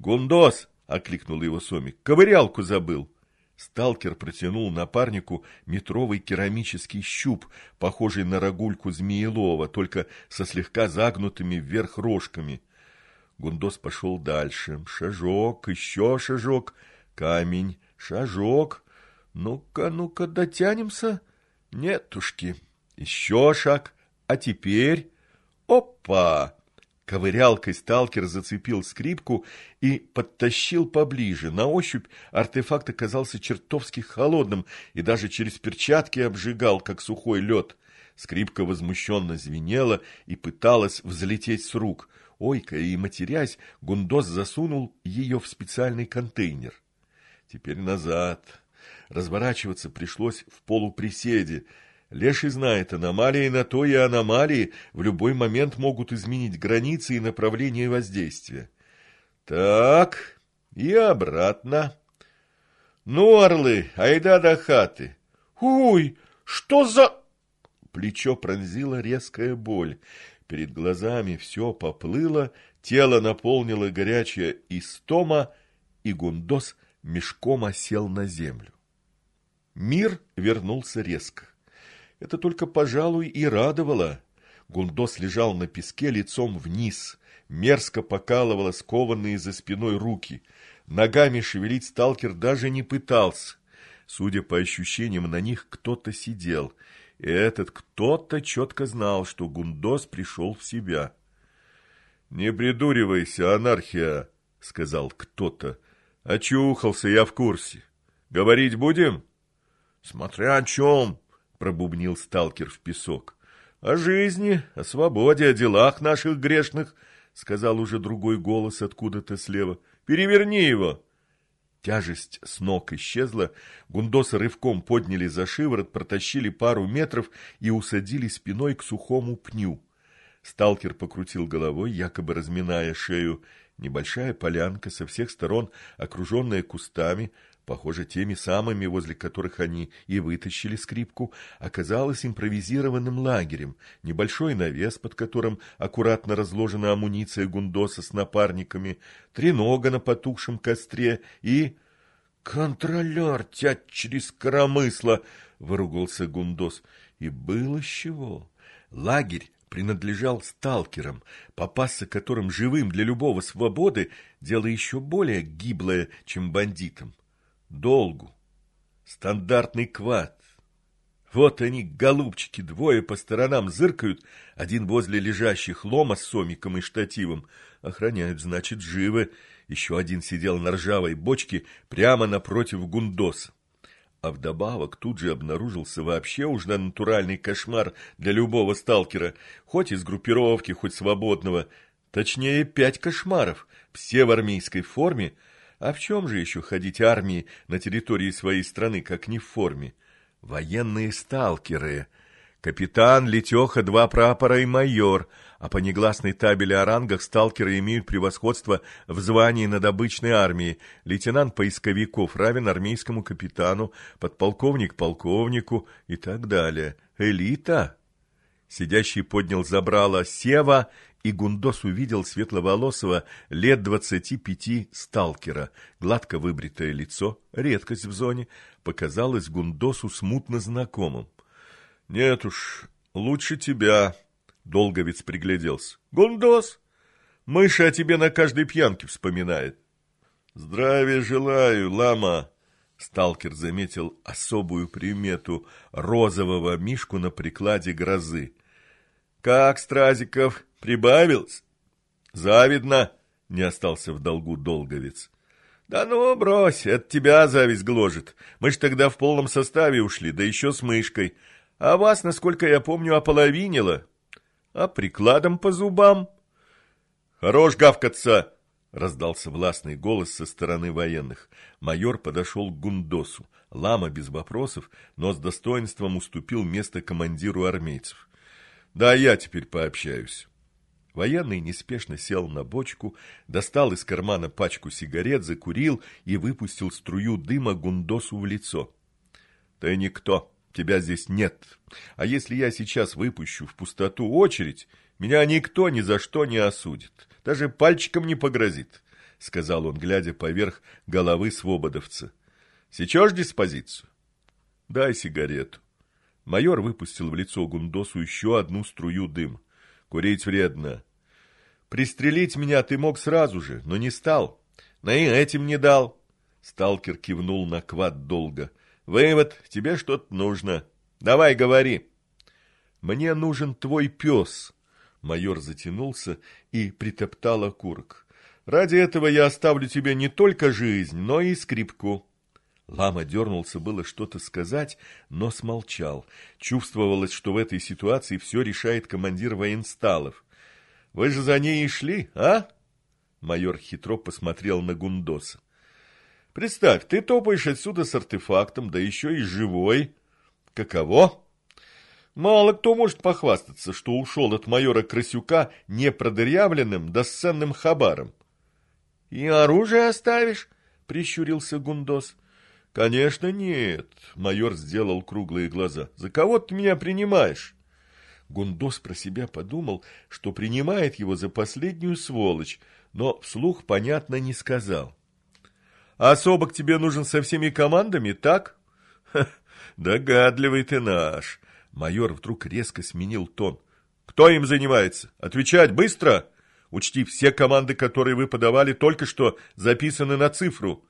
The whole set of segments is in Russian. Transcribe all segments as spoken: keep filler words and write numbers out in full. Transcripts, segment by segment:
Гундос! — окликнул его Сомик. — Ковырялку забыл. Сталкер протянул напарнику метровый керамический щуп, похожий на рогульку змеелова, только со слегка загнутыми вверх рожками. Гундос пошел дальше. Шажок, еще шажок, камень, шажок. Ну-ка, ну-ка, дотянемся. Нетушки. Еще шаг. А теперь... Опа! Ковырялкой сталкер зацепил скрипку и подтащил поближе. На ощупь артефакт оказался чертовски холодным и даже через перчатки обжигал, как сухой лед. Скрипка возмущенно звенела и пыталась взлететь с рук. Ойкая и матерясь, Гундос засунул ее в специальный контейнер. Теперь назад. Разворачиваться пришлось в полуприседе. Леший знает, аномалии на то и аномалии в любой момент могут изменить границы и направление воздействия. Так, и обратно. Ну, орлы, айда до хаты. Уй, что за... Плечо пронзила резкая боль. Перед глазами все поплыло, тело наполнило горячая истома, и Гундос мешком осел на землю. Мир вернулся резко. Это только, пожалуй, и радовало. Гундос лежал на песке лицом вниз, мерзко покалывало скованные за спиной руки. Ногами шевелить сталкер даже не пытался. Судя по ощущениям, на них кто-то сидел. И этот кто-то четко знал, что Гундос пришел в себя. — Не придуривайся, анархия, — сказал кто-то. — Очухался, я в курсе. Говорить будем? — Смотря о чем, — пробубнил сталкер в песок. — О жизни, о свободе, о делах наших грешных, — сказал уже другой голос откуда-то слева. — Переверни его. Тяжесть с ног исчезла, Гундоса рывком подняли за шиворот, протащили пару метров и усадили спиной к сухому пню. Сталкер покрутил головой, якобы разминая шею. Небольшая полянка, со всех сторон окруженная кустами, похоже, теми самыми, возле которых они и вытащили скрипку, оказалась импровизированным лагерем. Небольшой навес, под которым аккуратно разложена амуниция Гундоса с напарниками, тренога на потухшем костре и... «Контролер, тять через коромысло!» — выругался Гундос. И было с чего. Лагерь принадлежал сталкерам, попасться которым живым для любого свободы — дело еще более гиблое, чем бандитам. Долгу. Стандартный квад. Вот они, голубчики, двое по сторонам зыркают, один возле лежащих лома с сомиком и штативом. Охраняют, значит, живы. Еще один сидел на ржавой бочке прямо напротив Гундоса. А вдобавок тут же обнаружился вообще уж натуральный кошмар для любого сталкера, хоть из группировки, хоть свободного. Точнее, пять кошмаров, все в армейской форме. А в чем же еще ходить армии на территории своей страны, как не в форме? Военные сталкеры. Капитан, летеха, два прапора и майор. А по негласной табели о рангах сталкеры имеют превосходство в звании над обычной армией. Лейтенант поисковиков равен армейскому капитану, подполковник полковнику и так далее. Элита. Сидящий поднял забрало Сева, и Гундос увидел светловолосого лет двадцати пяти сталкера. Гладко выбритое лицо, редкость в зоне, показалось Гундосу смутно знакомым. — Нет уж, лучше тебя, — Долговец пригляделся. — Гундос, мышь о тебе на каждой пьянке вспоминает. — Здравия желаю, лама. Сталкер заметил особую примету розового мишку на прикладе грозы. — Как, Стразиков, прибавился? — Завидно, — не остался в долгу Долговец. — Да ну, брось, это тебя зависть гложет. Мы ж тогда в полном составе ушли, да еще с мышкой. А вас, насколько я помню, ополовинило. А прикладом по зубам? — Хорош гавкаться! — раздался властный голос со стороны военных. Майор подошел к Гундосу. Лама без вопросов, но с достоинством уступил место командиру армейцев. — Да, я теперь пообщаюсь. Военный неспешно сел на бочку, достал из кармана пачку сигарет, закурил и выпустил струю дыма Гундосу в лицо. — Ты никто. Тебя здесь нет. А если я сейчас выпущу в пустоту очередь, меня никто ни за что не осудит. Даже пальчиком не погрозит. сказал он, глядя поверх головы свободовца. Сечешь диспозицию? Дай сигарету. Майор выпустил в лицо Гундосу еще одну струю дыма. Курить вредно. Пристрелить меня ты мог сразу же, но не стал. Но и этим не дал. Сталкер кивнул на квад долго. Вывод, тебе что-то нужно. Давай, говори. Мне нужен твой пес. Майор затянулся и притоптал окурок. Ради этого я оставлю тебе не только жизнь, но и скрипку. Лама дернулся было что-то сказать, но смолчал. Чувствовалось, что в этой ситуации все решает командир военсталов. Вы же за ней и шли, а? Майор хитро посмотрел на Гундоса. Представь, ты топаешь отсюда с артефактом, да еще и живой. Каково? Мало кто может похвастаться, что ушел от майора Красюка непродырявленным да с ценным хабаром. — И оружие оставишь? — прищурился Гундос. — Конечно, нет. Майор сделал круглые глаза. — За кого ты меня принимаешь? Гундос про себя подумал, что принимает его за последнюю сволочь, но вслух, понятно, не сказал. — А особок тебе нужен со всеми командами, так? — Догадливый ты наш. Майор вдруг резко сменил тон. Кто им занимается? Отвечать быстро! Учти, все команды, которые вы подавали, только что записаны на цифру.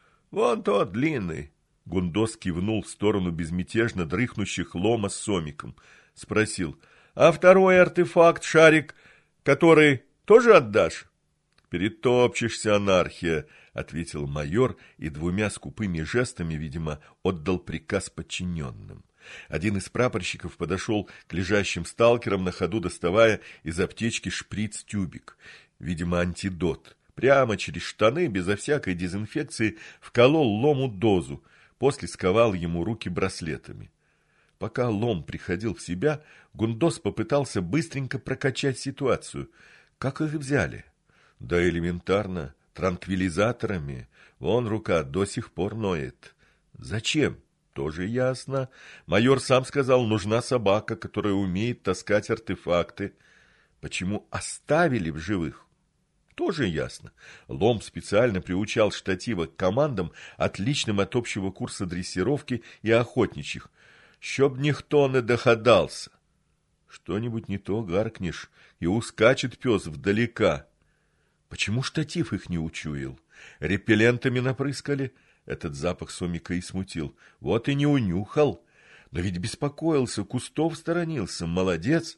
Вон тот длинный. Гундос кивнул в сторону безмятежно дрыхнущих Лома с Сомиком. Спросил. А второй артефакт, шарик, который тоже отдашь? Перетопчешься, анархия, ответил майор и двумя скупыми жестами, видимо, отдал приказ подчиненным. Один из прапорщиков подошел к лежащим сталкерам, на ходу доставая из аптечки шприц-тюбик. Видимо, антидот. Прямо через штаны, безо всякой дезинфекции, вколол Лому дозу, после сковал ему руки браслетами. Пока Лом приходил в себя, Гундос попытался быстренько прокачать ситуацию. Как их взяли? Да элементарно, транквилизаторами. Вон рука до сих пор ноет. Зачем? Тоже ясно. Майор сам сказал, нужна собака, которая умеет таскать артефакты. Почему оставили в живых? Тоже ясно. Лом специально приучал штатива к командам, отличным от общего курса дрессировки и охотничьих. Щоб ніхто не догадался. Что-нибудь не то гаркнешь, и ускачет пес вдалека. Почему штатив их не учуял? Репеллентами напрыскали? Этот запах Сомика и смутил. Вот и не унюхал. Но ведь беспокоился, кустов сторонился. Молодец.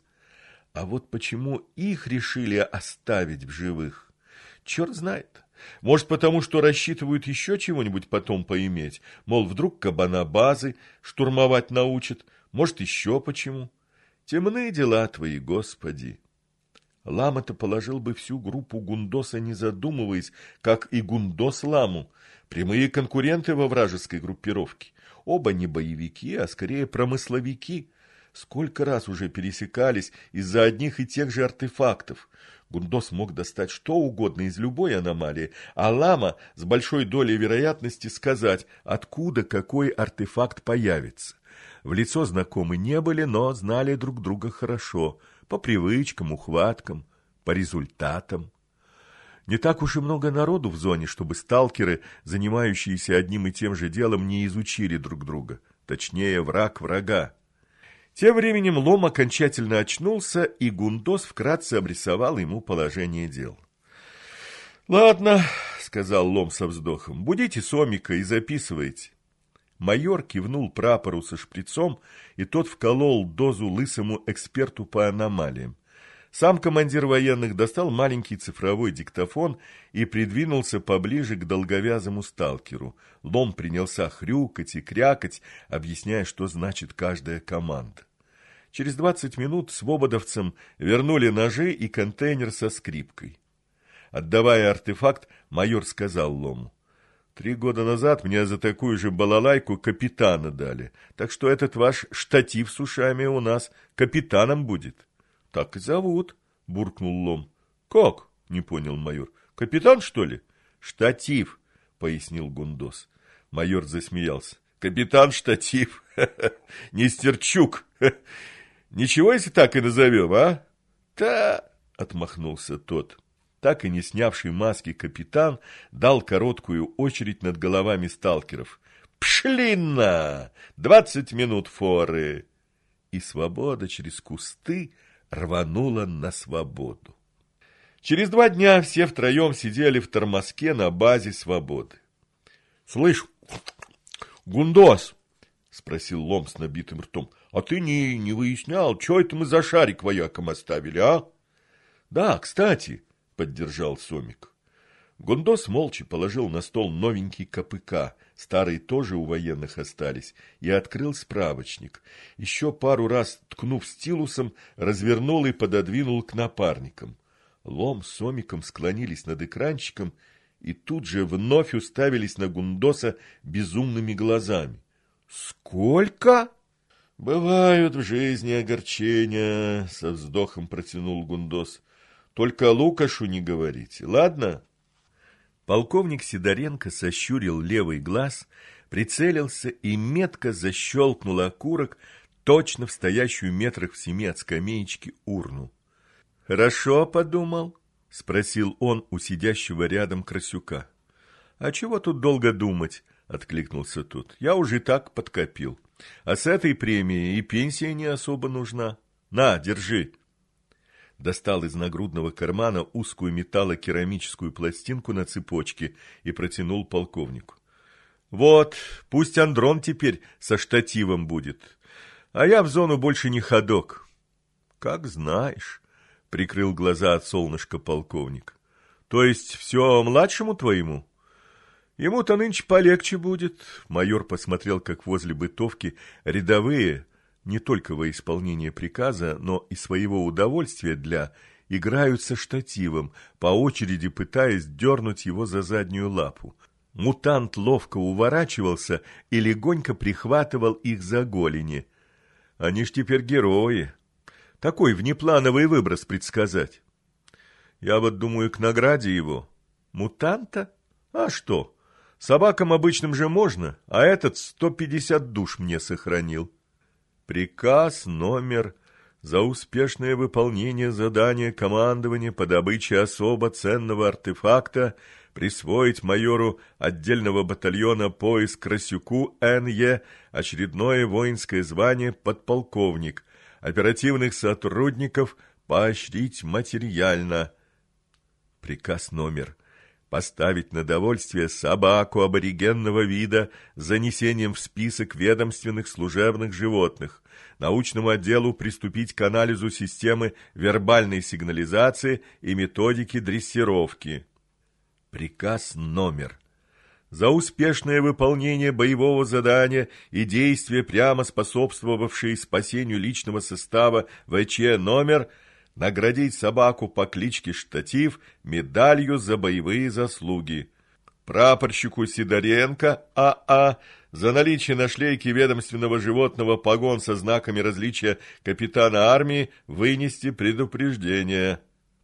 А вот почему их решили оставить в живых? Черт знает. Может, потому что рассчитывают еще чего-нибудь потом поиметь. Мол, вдруг кабана базы штурмовать научат. Может, еще почему. Темные дела твои, Господи. Лама-то положил бы всю группу Гундоса, не задумываясь, как и Гундос Ламу. Прямые конкуренты во вражеской группировке. Оба не боевики, а скорее промысловики. Сколько раз уже пересекались из-за одних и тех же артефактов. Гундос мог достать что угодно из любой аномалии, а Лама с большой долей вероятности сказать, откуда какой артефакт появится. В лицо знакомы не были, но знали друг друга хорошо. По привычкам, ухваткам, по результатам. Не так уж и много народу в зоне, чтобы сталкеры, занимающиеся одним и тем же делом, не изучили друг друга. Точнее, враг врага. Тем временем Лом окончательно очнулся, и Гундос вкратце обрисовал ему положение дел. — Ладно, — сказал Лом со вздохом, — будите Сомика и записывайте. Майор кивнул прапору со шприцом, и тот вколол дозу лысому эксперту по аномалиям. Сам командир военных достал маленький цифровой диктофон и придвинулся поближе к долговязому сталкеру. Лом принялся хрюкать и крякать, объясняя, что значит каждая команда. Через двадцать минут свободовцам вернули ножи и контейнер со скрипкой. Отдавая артефакт, майор сказал Лому: Три года назад мне за такую же балалайку капитана дали, так что этот ваш штатив с ушами у нас капитаном будет. — Так и зовут, — буркнул Лом. — Как? — не понял майор. — Капитан, что ли? — Штатив, — пояснил Гундос. Майор засмеялся. — Капитан штатив. Нестерчук. Ничего, если так и назовем, а? — Да, — отмахнулся тот. так и не снявший маски капитан дал короткую очередь над головами сталкеров. «Пшли на! Двадцать минут форы!» И свобода через кусты рванула на свободу. Через два дня все втроем сидели в тормозке на базе свободы. — Слышь, Гундос, — спросил Лом с набитым ртом, — а ты не, не выяснял, что это мы за шарик воякам оставили, а? — Да, кстати, — поддержал Сомик. Гундос молча положил на стол новенький ка пэ ка, старые тоже у военных остались, и открыл справочник. Еще пару раз ткнув стилусом, развернул и пододвинул к напарникам. Лом с Сомиком склонились над экранчиком и тут же вновь уставились на Гундоса безумными глазами. «Сколько?» «Бывают в жизни огорчения», — со вздохом протянул Гундос. «Только Лукашу не говорите, ладно?» Полковник Сидоренко сощурил левый глаз, прицелился и метко защелкнул окурок точно в стоящую метрах в семи от скамеечки урну. «Хорошо подумал?» — спросил он у сидящего рядом Красюка. «А чего тут долго думать?» — откликнулся тот. «Я уже и так подкопил. А с этой премией и пенсия не особо нужна. На, держи!» Достал из нагрудного кармана узкую металлокерамическую пластинку на цепочке и протянул полковнику. «Вот, пусть Андрон теперь со штативом будет, а я в зону больше не ходок». «Как знаешь», — прикрыл глаза от солнышка полковник. «То есть все младшему твоему?» «Ему-то нынче полегче будет». Майор посмотрел, как возле бытовки рядовые, не только во исполнение приказа, но и своего удовольствия для, играют со штативом, по очереди пытаясь дернуть его за заднюю лапу. Мутант ловко уворачивался и легонько прихватывал их за голени. Они ж теперь герои. Такой внеплановый выброс предсказать. Я вот думаю, к награде его. Мутанта? А что? Собакам обычным же можно, а этот сто пятьдесят душ мне сохранил. Приказ номер за успешное выполнение задания командования по добыче особо ценного артефакта присвоить майору отдельного батальона поиск Красюку Эн Е очередное воинское звание подполковник, оперативных сотрудников поощрить материально. Приказ номер поставить на довольствие собаку аборигенного вида с занесением в список ведомственных служебных животных, научному отделу приступить к анализу системы вербальной сигнализации и методики дрессировки. Приказ номер. За успешное выполнение боевого задания и действия, прямо способствовавшие спасению личного состава вэ че номер, наградить собаку по кличке Штатив медалью за боевые заслуги. Прапорщику Сидоренко А А за наличие на шлейке ведомственного животного погон со знаками различия капитана армии вынести предупреждение.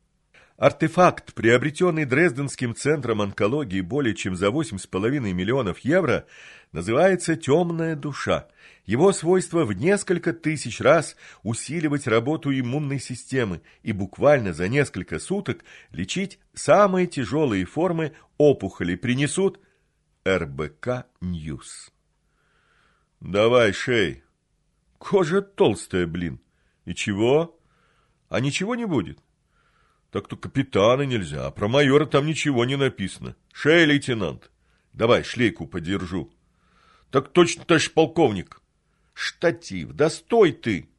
Артефакт, приобретенный Дрезденским центром онкологии более чем за восемь с половиной миллионов евро, называется «Темная душа». Его свойство в несколько тысяч раз усиливать работу иммунной системы и буквально за несколько суток лечить самые тяжелые формы опухолей, принесут эр бэ ка Ньюс. Давай, шей. Кожа толстая, блин. И чего? А ничего не будет? Так-то капитана нельзя, а про майора там ничего не написано. Шей, лейтенант. Давай, шлейку подержу. Так точно, товарищ полковник. Штатив, да стой ты!